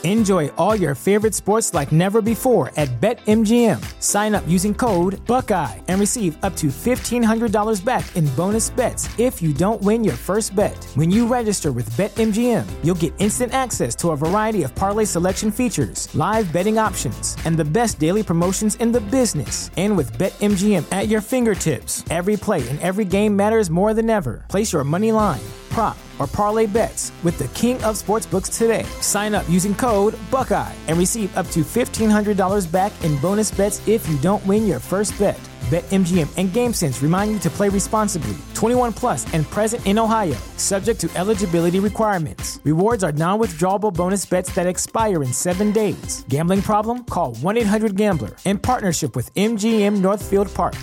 Enjoy all your favorite sports like never before at BetMGM. Sign up using code Buckeye and receive up to $1,500 back in bonus bets if you don't win your first bet. When you register with BetMGM, you'll get instant access to a variety of parlay selection features, live betting options, and the best daily promotions in the business. And with BetMGM at your fingertips, every play and every game matters more than ever. Place your money line, prop, or parlay bets with the king of sportsbooks today. Sign up using code Buckeye and receive up to $1,500 back in bonus bets if you don't win your first bet. BetMGM and GameSense remind you to play responsibly. 21 plus and present in Ohio, subject to eligibility requirements. Rewards are non-withdrawable bonus bets that expire in 7 days. Gambling problem? Call 1-800-GAMBLER. In partnership with MGM Northfield Park.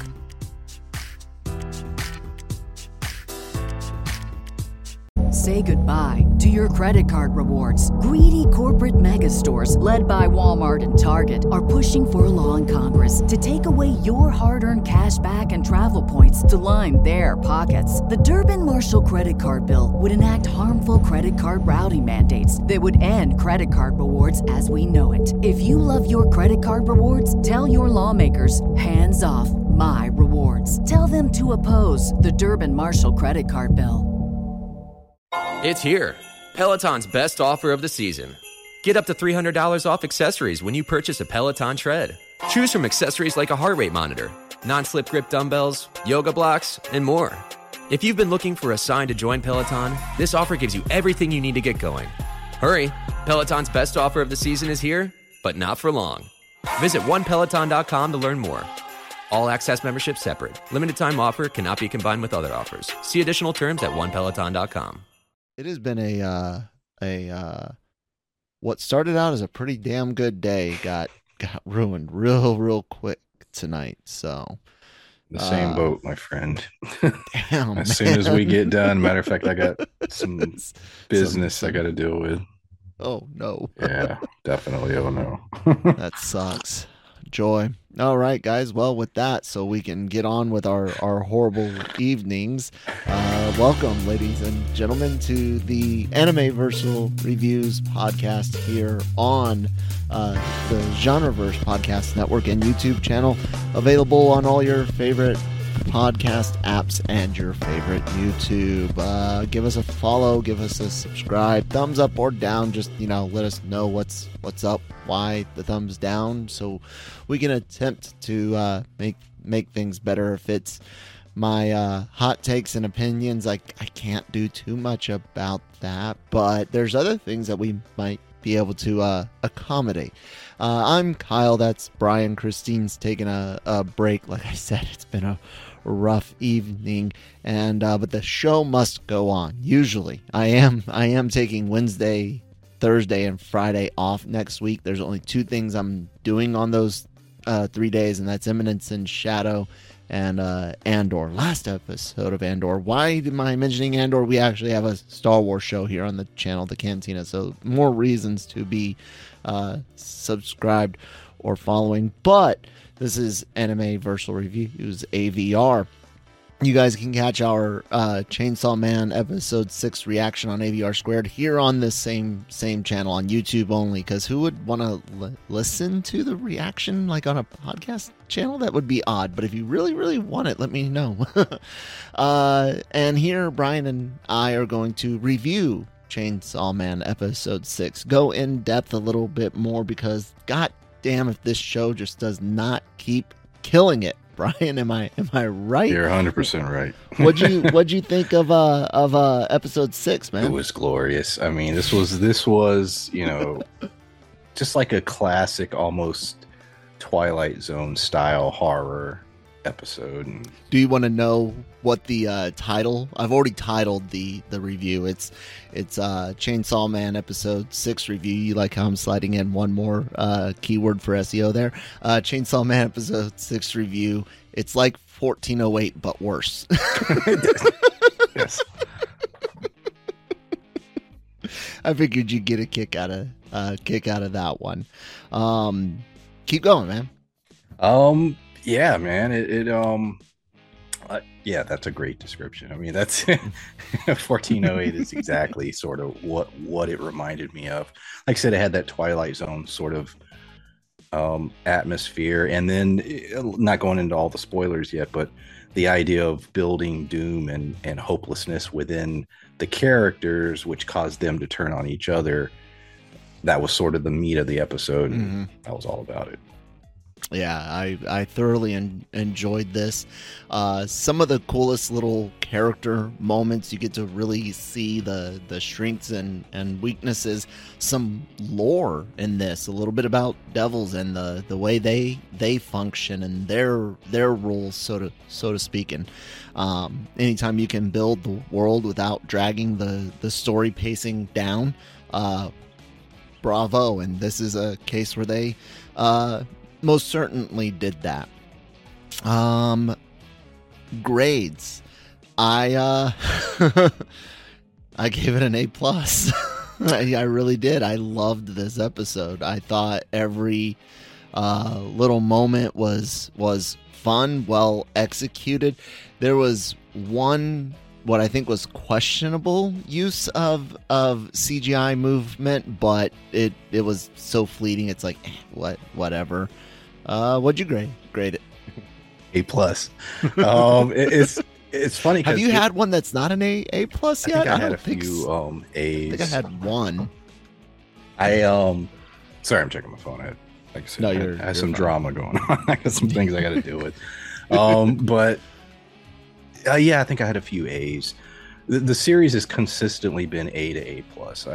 Say goodbye to your credit card rewards. Greedy corporate mega stores, led by Walmart and Target, are pushing for a law in Congress to take away your hard-earned cash back and travel points to line their pockets. The Durbin-Marshall credit card bill would enact harmful credit card routing mandates that would end credit card rewards as we know it. If you love your credit card rewards, tell your lawmakers, hands off my rewards. Tell them to oppose the Durbin-Marshall credit card bill. It's here, Peloton's best offer of the season. Get up to $300 off accessories when you purchase a Peloton Tread. Choose from accessories like a heart rate monitor, non-slip grip dumbbells, yoga blocks, and more. If you've been looking for a sign to join Peloton, this offer gives you everything you need to get going. Hurry, Peloton's best offer of the season is here, but not for long. Visit onepeloton.com to learn more. All access membership separate. Limited time offer cannot be combined with other offers. See additional terms at onepeloton.com. It has been what started out as a pretty damn good day got ruined real quick tonight. So the same boat, my friend. Damn, as soon as we get done. Matter of fact, I got some business I got to deal with. Oh no. Yeah, definitely. Oh no. That sucks. Joy. All right, guys. Well, with that, so we can get on with our horrible evenings. Welcome, ladies and gentlemen, to the Animeversal Reviews podcast here on the Genreverse Podcast Network and YouTube channel, available on all your favorite podcast apps and your favorite YouTube. Give us a follow, give us a subscribe, thumbs up or down. Just let us know what's up, why the thumbs down, so we can attempt to make things better. If it's my hot takes and opinions, I can't do too much about that, but there's other things that we might be able to accommodate. I'm Kyle, that's Brian. Christine's taking a break. Like I said, it's been a rough evening, and but the show must go on. Usually I am taking Wednesday, Thursday, and Friday off next week. There's only 2 things I'm doing on those 3 days, and that's Eminence and Shadow and Andor. Last episode of Andor. Why am I mentioning Andor? We actually have a Star Wars show here on the channel, The Cantina, so more reasons to be subscribed or following. But this is Animeversal Reviews AVR. You guys can catch our Chainsaw Man episode 6 reaction on AVR Squared here on this same channel on YouTube only, because who would want to listen to the reaction like on a podcast channel? That would be odd, but if you really want it, let me know. And here Brian and I are going to review Chainsaw Man episode 6, go in depth a little bit more, because god damn if this show just does not keep killing it. Brian, am I right? You're 100% right. What'd you think of episode 6, man? It was glorious. I mean, this was just like a classic, almost Twilight Zone style horror episode. Do you want to know what the title? I've already titled the review. It's Chainsaw Man episode 6 review. You like how I'm sliding in one more keyword for SEO there? Chainsaw Man episode 6 review. It's like 1408 but worse. Yes. I figured you'd get a kick out of that one. Keep going, man. Yeah, man. Yeah, that's a great description. I mean, that's 1408 is exactly sort of what it reminded me of. Like I said, it had that Twilight Zone sort of atmosphere, and then not going into all the spoilers yet, but the idea of building doom and hopelessness within the characters, which caused them to turn on each other. That was sort of the meat of the episode. And that was all about it. Yeah, I thoroughly enjoyed this. Some of the coolest little character moments, you get to really see the strengths and weaknesses. Some lore in this, a little bit about devils and the way they function and their rules, so to speak. And anytime you can build the world without dragging the story pacing down, bravo. And this is a case where they most certainly did that. Grades. I gave it an A+. I really did. I loved this episode. I thought every little moment was fun, well executed. There was one what I think was questionable use of CGI movement, but it was so fleeting. It's like whatever. What'd you grade it? A+. It's funny. Have you had one that's not an A+ yet? I think I had a few A's. I think I had one. Sorry, I'm checking my phone. Like I said, No, I had some fine. Drama going on. I got some things I got to deal with. But yeah, I think I had a few A's. The series has consistently been A to A+.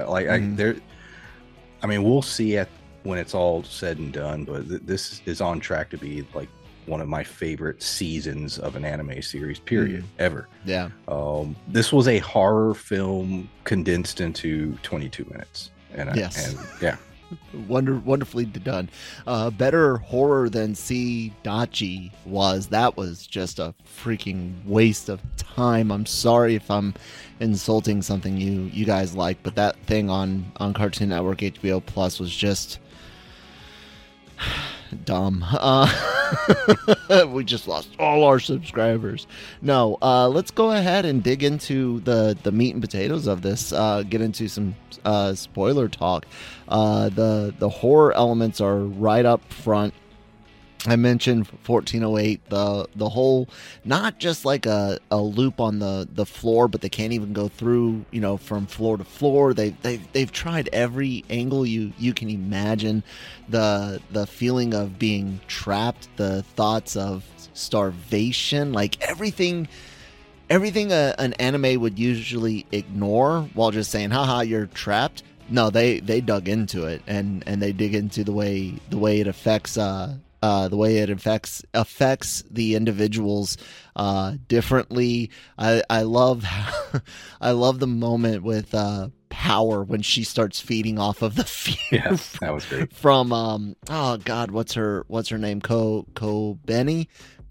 I mean, we'll see when it's all said and done, but this is on track to be like one of my favorite seasons of an anime series, period, ever. Yeah. This was a horror film condensed into 22 minutes. Yes. And yeah. Wonderfully done. Better horror than Dachi was. That was just a freaking waste of time. I'm sorry if I'm insulting something you guys like, but that thing on Cartoon Network HBO Plus was just dumb. We just lost all our subscribers. No, let's go ahead and dig into the meat and potatoes of this. Get into some spoiler talk. The horror elements are right up front. I mentioned 1408, the whole, not just like a loop on the floor, but they can't even go through, from floor to floor. They've tried every angle you can imagine. The feeling of being trapped, the thoughts of starvation, like everything an anime would usually ignore while just saying, haha, you're trapped. No, they dug into it, and they dig into the way it affects affects the individuals differently. I love the moment with Power when she starts feeding off of the fear. Yeah, that was great. From oh god, what's her name? Kobeni?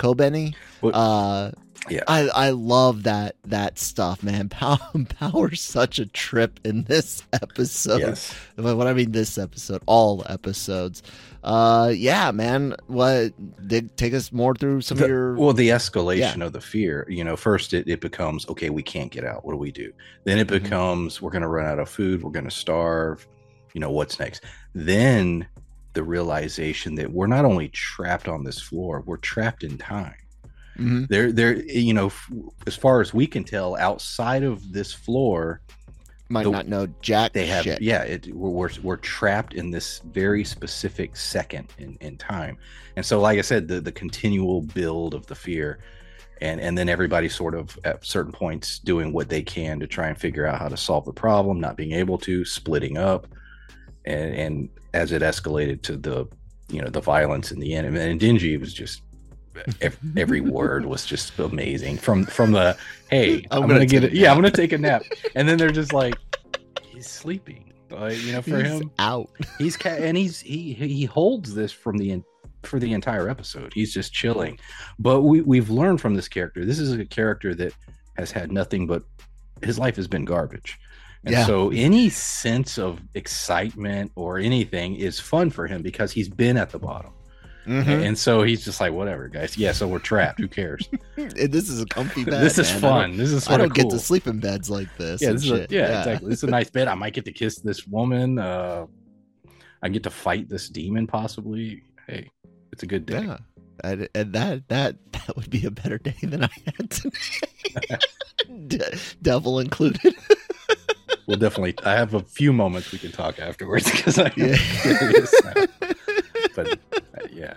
Yeah, I love that stuff, man. Power's such a trip in this episode. Yes. When I mean this episode, all episodes. Yeah, man. Take us more through some of your. Well, the escalation of the fear. First it becomes, okay, we can't get out. What do we do? Then it becomes, we're going to run out of food. We're going to starve. What's next? Then the realization that we're not only trapped on this floor, we're trapped in time. Mm-hmm. They're as far as we can tell, outside of this floor, might not know jack they have shit. Yeah, we're trapped in this very specific second in time. And so, like I said, the continual build of the fear, and then everybody sort of at certain points doing what they can to try and figure out how to solve the problem, not being able to, splitting up, and as it escalated to the violence in the end. And Denji was just every word was just amazing. From the, hey, I'm gonna get it. Yeah, I'm gonna take a nap, and then they're just like, he's sleeping. For he's him, out. He holds this for the entire episode. He's just chilling. But we've learned from this character. This is a character that has had nothing but his life has been garbage. And so any sense of excitement or anything is fun for him because he's been at the bottom. And so he's just like, whatever, guys. Yeah, so we're trapped. Who cares? This is a comfy bed. This is man. fun. This is sort I of don't cool. get to sleep in beds like this. Yeah, Yeah, exactly. This is a nice bed. I might get to kiss this woman. I get to fight this demon, possibly. Hey, it's a good day. Yeah. And that would be a better day than I had today. Devil included. We'll definitely. I have a few moments we can talk afterwards because I'm Yeah. curious now. But yeah.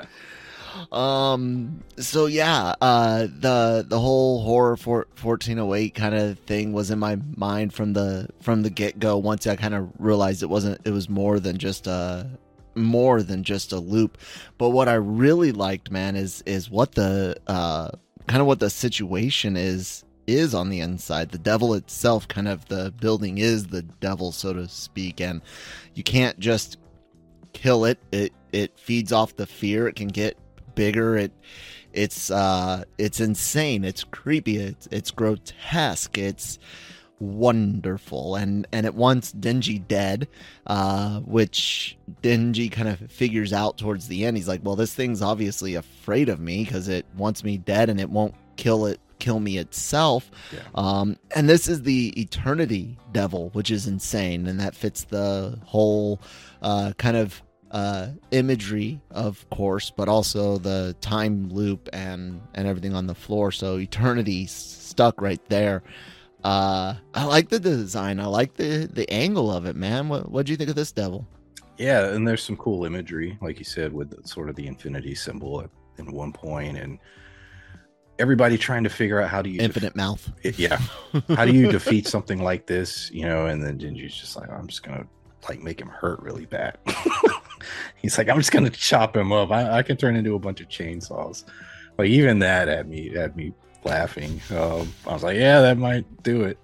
So yeah, the whole horror for 1408 kind of thing was in my mind from the get-go. Once I kind of realized it was more than just a loop. But what I really liked, man, is what the kind of what the situation is on the inside. The devil itself, kind of the building is the devil, so to speak, and you can't just kill it. It feeds off the fear. It can get bigger. It's insane. It's creepy. It's grotesque. It's wonderful. And it wants Denji dead, which Denji kind of figures out towards the end. He's like, well, this thing's obviously afraid of me because it wants me dead and it won't kill me itself. Yeah. And this is the eternity devil, which is insane, and that fits the whole kind of imagery, of course, but also the time loop and everything on the floor. So eternity stuck right there. I like the design. I like the angle of it, man. What'd you think of this devil? Yeah, and there's some cool imagery, like you said, with sort of the infinity symbol in one point, and everybody trying to figure out how do you infinite mouth. Yeah, how do you defeat something like this? And then Denji's just like, I'm just gonna like make him hurt really bad. He's like, I'm just gonna chop him up. I can turn into a bunch of chainsaws. Like even that had me laughing. I was like, yeah, that might do it.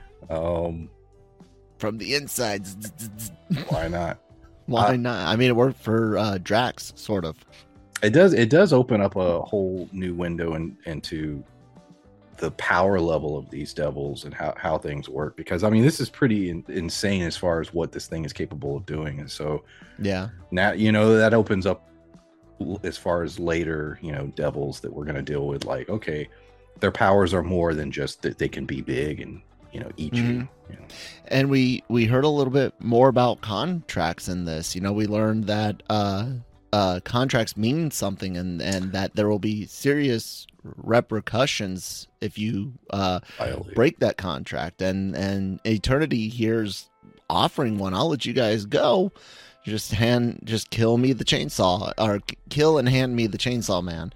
From the inside. Why not? Why not? I mean, it worked for Drax, sort of. It does open up a whole new window into the power level of these devils and how things work, because I mean this is pretty insane as far as what this thing is capable of doing. And so yeah, now that opens up as far as later devils that we're going to deal with, like, okay, their powers are more than just that they can be big and eat you. And we heard a little bit more about contracts in this. We learned that contracts mean something, and that there will be serious repercussions if you break that contract, and Eternity here's offering one. I'll let you guys go, just kill me the chainsaw, or kill and hand me the chainsaw man.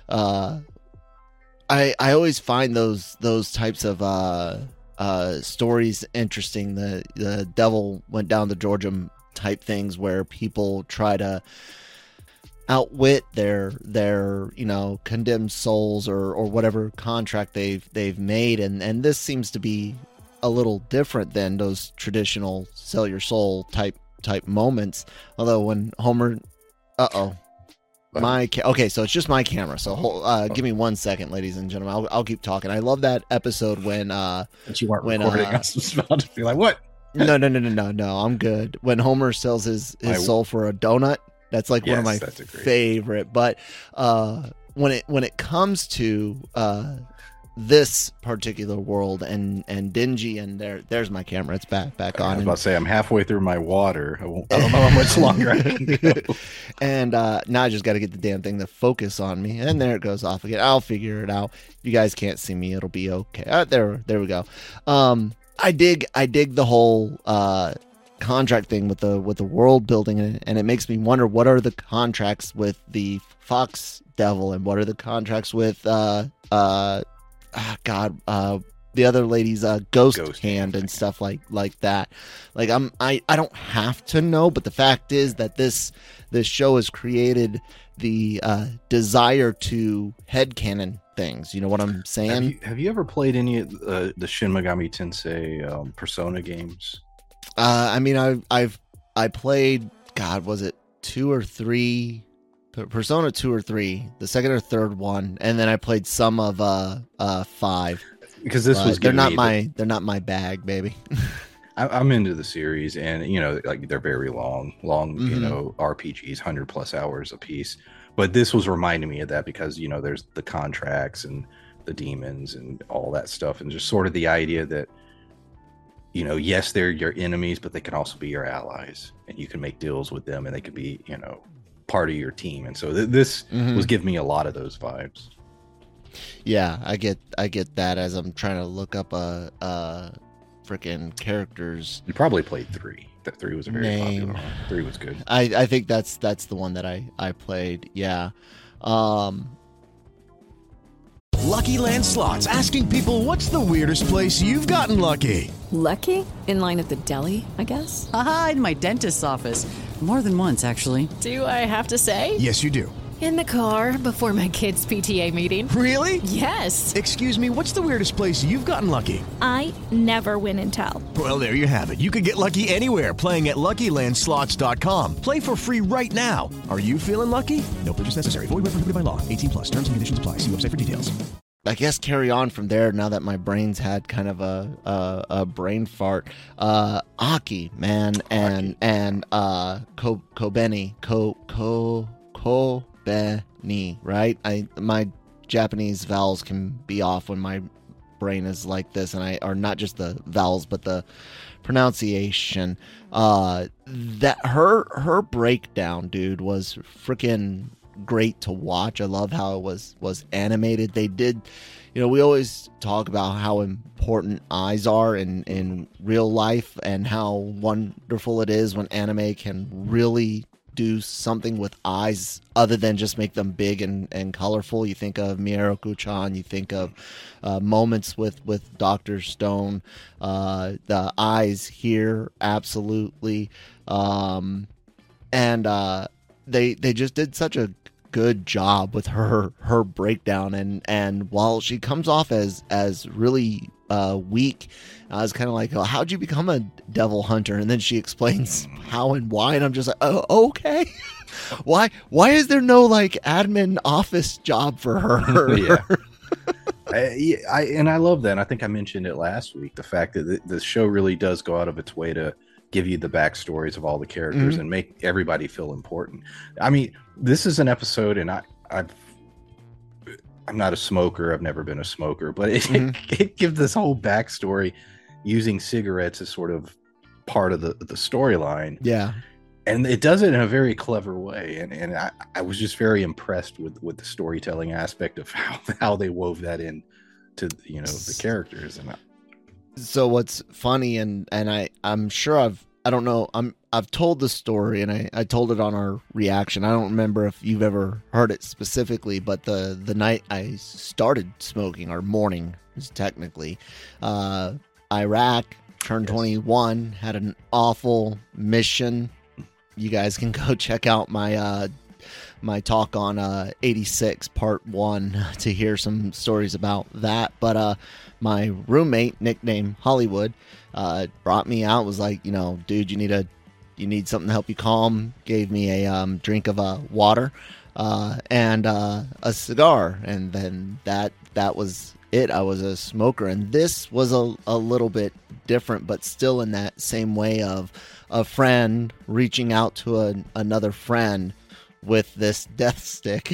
I always find those types of stories interesting. The devil went down to Georgia type things where people try to outwit their condemned souls or whatever contract they've made, and this seems to be a little different than those traditional sell your soul type moments. Although when Homer, okay, so it's just my camera. So give me 1 second, ladies and gentlemen. I'll keep talking. I love that episode when but you weren't recording. I was about to be like, what? No, I'm good. When Homer sells his soul for a donut. That's like one of my favorite. But when it comes to this particular world and Denji, and there's my camera. It's back on. I was about to say, I'm halfway through my water. I don't know how much longer I can go. And now I just got to get the damn thing to focus on me. And there it goes off again. I'll figure it out. If you guys can't see me, it'll be okay. There we go. I dig the whole contract thing with the world building, and it makes me wonder, what are the contracts with the Fox Devil, and what are the contracts with the other lady's ghost hand and stuff like that. Like I don't have to know, but the fact is that this show has created the desire to headcanon things. You know what I'm saying? Have you ever played any of the Shin Megami Tensei Persona games? I mean, I played, God, was it 2 or 3? Persona 2 or 3, the second or third one, and then I played some of 5. Because this was they're not my bag, baby. I'm into the series, and like they're very long, RPGs, 100+ hours a piece. But this was reminding me of that because, you know, there's the contracts and the demons and all that stuff, and just sort of the idea that, you know, yes, they're your enemies, but they can also be your allies, and you can make deals with them, and they could be, you know, part of your team. And so this was giving me a lot of those vibes. Yeah, I get that as I'm trying to look up a freaking characters. You probably played 3. That 3 was a very name. popular one. 3 was good. I think that's the one that I played. Yeah. Lucky Land Slots, asking people, what's the weirdest place you've gotten lucky? Lucky? In line at the deli, I guess? Aha, in my dentist's office. More than once, actually. Do I have to say? Yes, you do. In the car before my kids' PTA meeting. Really? Yes. Excuse me, what's the weirdest place you've gotten lucky? I never win and tell. Well, there you have it. You can get lucky anywhere, playing at LuckyLandSlots.com. Play for free right now. Are you feeling lucky? No purchase necessary. Void where prohibited by law. 18 plus. Terms and conditions apply. See website for details. I guess carry on from there now that my brain's had kind of a brain fart. Aki, man, and Kobeni, Kobeni, right? My Japanese vowels can be off when my brain is like this, and or not just the vowels, but the pronunciation. That her breakdown, dude, was freaking great to watch. I love how it was animated. They did, you know, we always talk about how important eyes are in real life, and how wonderful it is when anime can really do something with eyes other than just make them big and colorful. You think of Miyamoto-chan, you think of moments with Dr. Stone, the eyes here, absolutely. They just did such a good job with her breakdown, and while she comes off as really weak, I was kind of like, oh, how'd you become a devil hunter? And then she explains how and why, and I'm just like, oh, okay. why is there no like admin office job for her? Yeah. I love that. And I think I mentioned it last week, the fact that the show really does go out of its way to give you the backstories of all the characters and make everybody feel important. I mean, this is an episode, and I'm not a smoker. I've never been a smoker, but it gives this whole backstory using cigarettes as sort of part of the storyline. Yeah. And it does it in a very clever way. And I was just very impressed with the storytelling aspect of how they wove that in to, you know, the characters. And so what's funny, and I'm sure I've told the story, and I told it on our reaction. I don't remember if you've ever heard it specifically, but the night I started smoking, or morning is technically, Iraq, turned 21, had an awful mission. You guys can go check out my my talk on 86 part 1 to hear some stories about that. But my roommate, nicknamed Hollywood, brought me out, was like, you know, dude, you need something to help you calm. Gave me a drink of water and a cigar, and then that was it. I was a smoker, and this was a little bit different, but still in that same way of a friend reaching out to another friend with this death stick.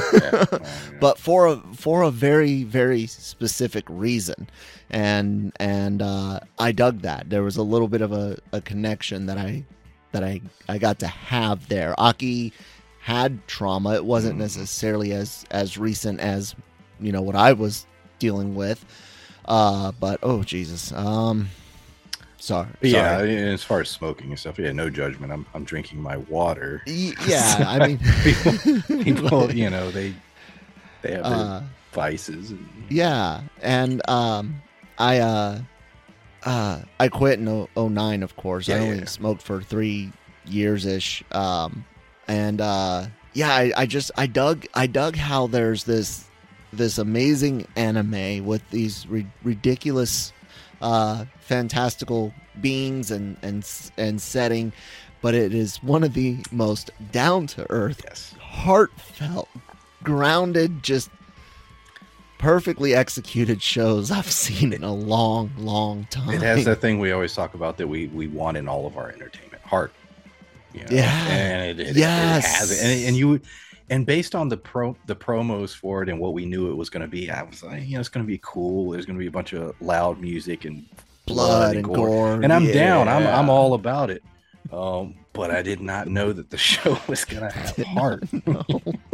But for a very, very specific reason, and I dug that. There was a little bit of a connection that I got to have there. Aki had trauma. It wasn't necessarily as recent as, you know, what I was dealing with, but oh Jesus, sorry. Yeah, as far as smoking and stuff, yeah, no judgment. I'm drinking my water. Yeah, I mean, people, you know, they have their vices. Yeah, and I quit in 2009, of course. I only smoked for 3 years ish, and I dug how there's this amazing anime with these ridiculous, fantastical beings and setting, but it is one of the most down to earth, heartfelt, grounded, just perfectly executed shows I've seen in a long, long time. It has that thing we always talk about that we want in all of our entertainment, heart. You know? Yeah, and it yes, has it. And based on the promos for it and what we knew it was going to be, I was like, it's going to be cool. There's going to be a bunch of loud music and blood and gore. And I'm down. I'm all about it. But I did not know that the show was going to have heart. No.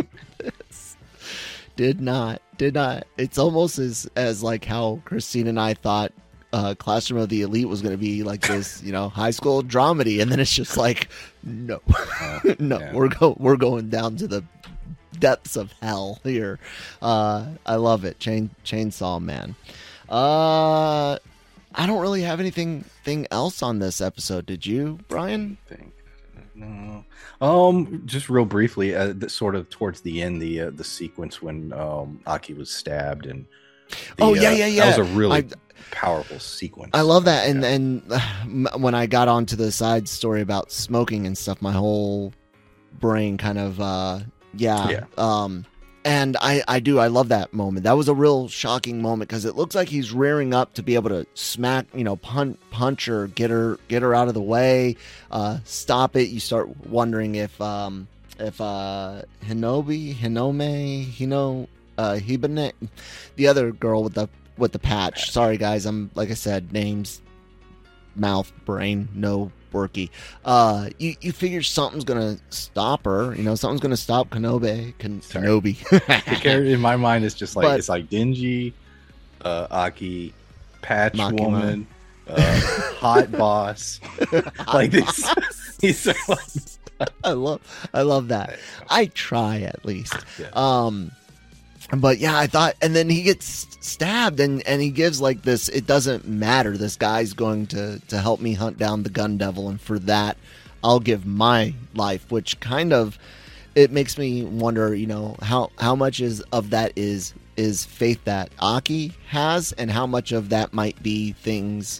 Did not. It's almost as like how Christine and I thought Classroom of the Elite was going to be like this, high school dramedy, and then it's just like, no, yeah. we're going down to the depths of hell here. I love it. Chainsaw Man. I don't really have anything else on this episode. Did you, Brian? No. Just real briefly, sort of towards the end, the sequence when Aki was stabbed and that was a really powerful sequence. I love that. And when I got onto the side story about smoking and stuff, my whole brain kind of and I love that moment. That was a real shocking moment because it looks like he's rearing up to be able to smack, punch her, get her out of the way, stop it. You start wondering if Hinome, Hibane, the other girl with the patch. Sorry guys, I'm like I said, names, mouth, brain, no worky. You figure something's gonna stop her. Something's gonna stop Kenobi. The character in my mind is just like it's like Denji, Aki, Patch Makima. Woman, Hot Boss, like this. He's so like, I love that. I try at least. Yeah. But yeah, I thought, and then he gets stabbed and he gives like this, it doesn't matter. This guy's going to help me hunt down the Gun Devil. And for that, I'll give my life, which kind of, it makes me wonder, how much of that is faith that Aki has and how much of that might be things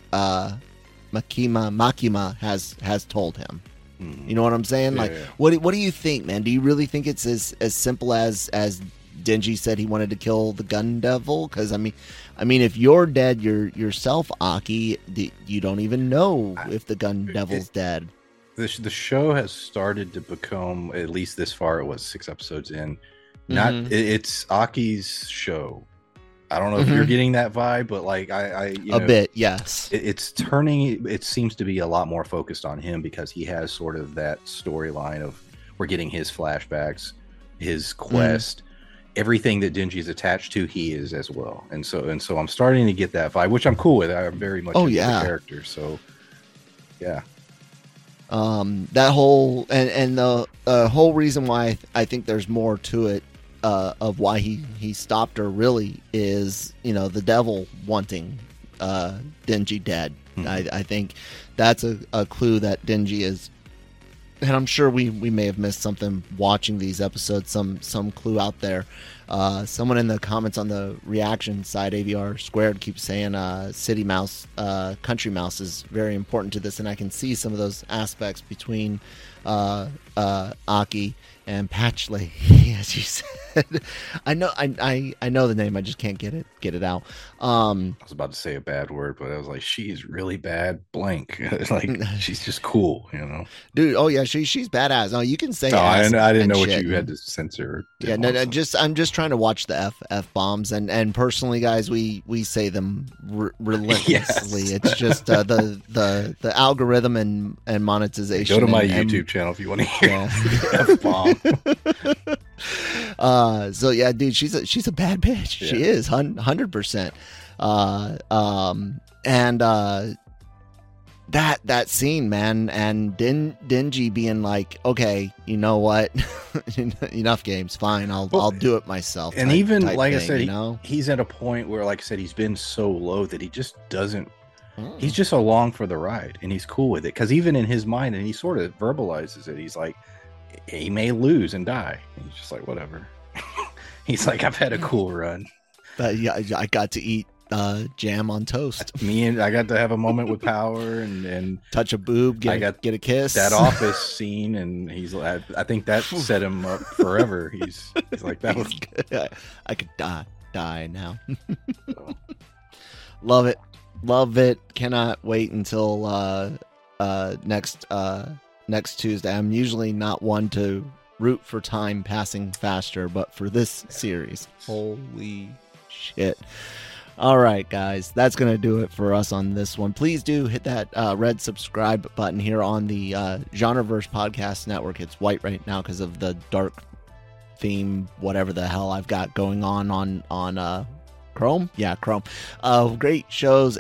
Makima has told him. You know what I'm saying? What do you think, man? Do you really think it's as simple as Denji said he wanted to kill the Gun Devil? Because I mean, if you're dead yourself, Aki, you don't even know if the Gun Devil's dead. The show has started to become, at least this far, it was 6 episodes in. It's Aki's show. I don't know if you're getting that vibe, but like bit, yes. It's turning. It seems to be a lot more focused on him because he has sort of that storyline of we're getting his flashbacks, his quest. Everything that Denji is attached to, he is as well, and so I'm starting to get that vibe, which I'm cool with. I'm very much into the character, so yeah. That whole and the whole reason why I think there's more to it of why he stopped her really is the devil wanting Denji dead. I think that's a clue that Denji is. And I'm sure we may have missed something watching these episodes, some clue out there. Someone in the comments on the reaction side, AVR Squared, keeps saying City Mouse, Country Mouse is very important to this, and I can see some of those aspects between Aki and Patchley, as you said. I know the name, I just can't get it out. I was about to say a bad word, but I was like, she's really bad blank. Like she's just cool, Dude, oh yeah, she's badass. No, you can say I didn't know what you had to censor. Yeah, no, I'm just trying to watch the F bombs, and personally, guys, we say them relentlessly. Yes. It's just the algorithm and monetization. Go to my YouTube channel if you want to hear F bomb. So yeah, dude, she's a bad bitch. Yeah. She is 100%. And that scene, man, and Denji being like, okay, you know what, enough games, fine, I'll do it myself. And even like I said, he's at a point where, like I said, he's been so low that he just doesn't. He's just along for the ride, and he's cool with it. Because even in his mind, and he sort of verbalizes it, he's like, he may lose and die. And he's just like, whatever. He's like, I've had a cool run. Yeah, I got to eat jam on toast. I got to have a moment with power and touch a boob, get a kiss. That office scene, and he's like, I think that set him up forever. He's like, that was good. I could die now. Love it. Cannot wait until next Tuesday. I'm usually not one to root for time passing faster, but for this series, holy shit. All right, guys, that's going to do it for us on this one. Please do hit that red subscribe button here on the Genreverse Podcast Network. It's white right now because of the dark theme, whatever the hell I've got going on Chrome. Yeah, Chrome. Great shows.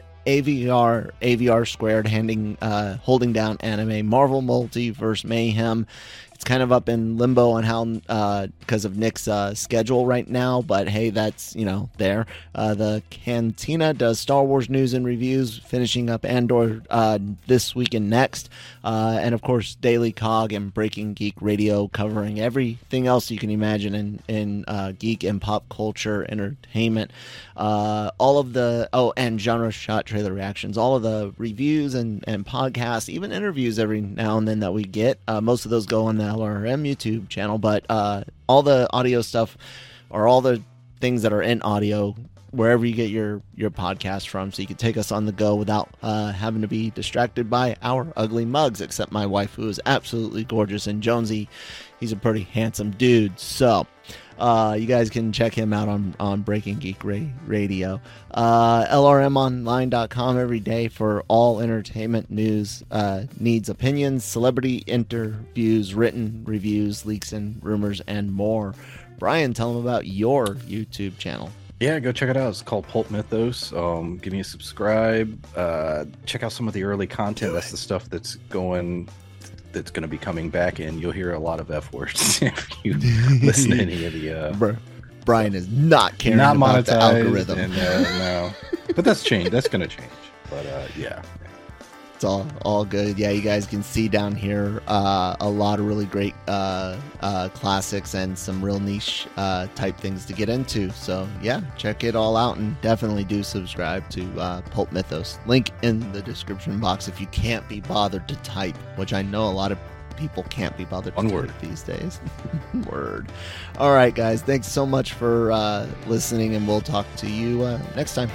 AVR Squared holding down anime. Marvel Multiverse Mayhem. It's kind of up in limbo on how because of Nick's schedule right now, but hey, that's there. The Cantina does Star Wars news and reviews, finishing up Andor this week and next, and of course Daily Cog and Breaking Geek Radio, covering everything else you can imagine in geek and pop culture entertainment. All of the and Genre Shot trailer reactions, all of the reviews and podcasts, even interviews every now and then that we get. Most of those go on the LRM YouTube channel, but all the audio stuff, or all the things that are in audio, wherever you get your podcast from, so you can take us on the go without having to be distracted by our ugly mugs, except my wife, who is absolutely gorgeous, and Jonesy, he's a pretty handsome dude. So you guys can check him out on Breaking Geek Radio. LRMonline.com every day for all entertainment news, needs, opinions, celebrity interviews, written reviews, leaks and rumors, and more. Brian, tell them about your YouTube channel. Yeah, go check it out. It's called Pulp Mythos. Give me a subscribe. Check out some of the early content. That's the stuff that's going to be coming back, and you'll hear a lot of F words if you listen to any of the Brian is not caring about the algorithm. And, no, but that's changed. That's going to change. But yeah, it's all good. Yeah, you guys can see down here a lot of really great classics and some real niche type things to get into. So yeah, check it all out, and definitely do subscribe to Pulp Mythos. Link in the description box if you can't be bothered to type, which I know a lot of people can't be bothered to type these days. Word. All right, guys, thanks so much for listening, and we'll talk to you next time.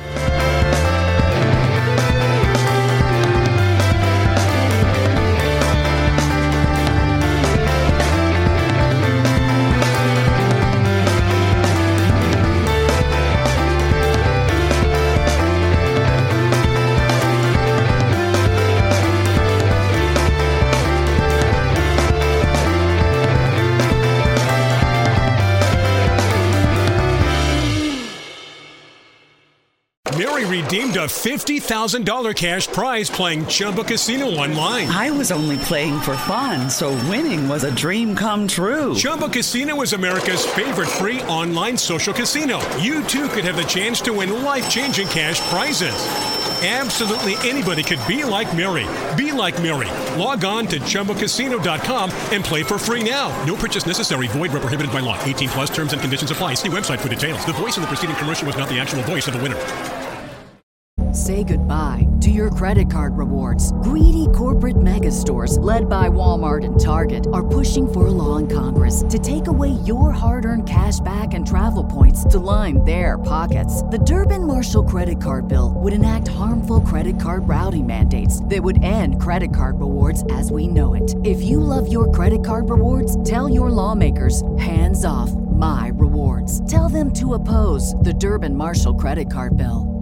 Redeemed a $50,000 cash prize playing Chumba Casino online. I was only playing for fun, so winning was a dream come true. Chumba Casino is America's favorite free online social casino. You too could have the chance to win life-changing cash prizes. Absolutely anybody could be like Mary. Be like Mary. Log on to ChumbaCasino.com and play for free now. No purchase necessary. Void where prohibited by law. 18 plus terms and conditions apply. See website for details. The voice in the preceding commercial was not the actual voice of the winner. Say goodbye to your credit card rewards. Greedy corporate mega stores, led by Walmart and Target, are pushing for a law in Congress to take away your hard-earned cash back and travel points to line their pockets. The Durbin-Marshall credit card bill would enact harmful credit card routing mandates that would end credit card rewards as we know it. If you love your credit card rewards, tell your lawmakers, hands off my rewards. Tell them to oppose the Durbin-Marshall credit card bill.